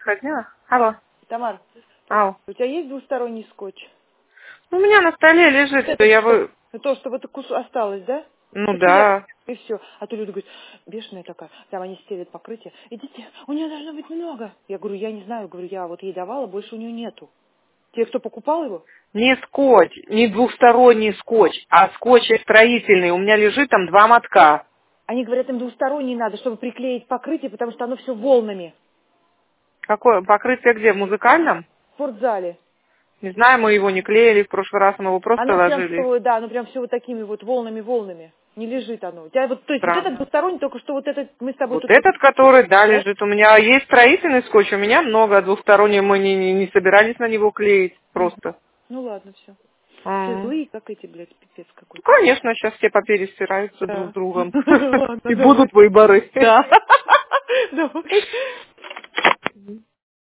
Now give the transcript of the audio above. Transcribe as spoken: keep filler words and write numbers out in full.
сходила. Алло. Тамар, Ау. у тебя есть двусторонний скотч? У меня на столе лежит, что я вы... То, что вот кус осталось, да? Ну Это да. я- И все. А то люди говорят, бешеная такая, там они стелят покрытие. Идите, у нее должно быть много. Я говорю, я не знаю, говорю, я вот ей давала, больше у нее нету. Те, кто покупал его? Не скотч, не двухсторонний скотч, а скотч строительный. У меня лежит там два мотка. Они говорят, им двусторонний надо, чтобы приклеить покрытие, потому что оно все волнами. Какое покрытие где? В музыкальном? В спортзале. Не знаю, мы его не клеили, в прошлый раз мы его просто Оно прям ложили. все, да, оно прям все вот такими вот волнами-волнами. Не лежит оно. У тебя вот, то есть вот этот Странно. двусторонний, только что вот этот мы с тобой Вот тут... этот, который, да, Да? лежит. У меня есть строительный скотч, у меня много, а двухсторонний мы не, не, не собирались на него клеить Мгм. просто. Ну ладно, все. Все Ага. злые, как эти, блядь, пипец Ну, какой-то. конечно, сейчас все поперестираются друг Да. с другом. Ладно, И давай. будут выборы. Да. Давай.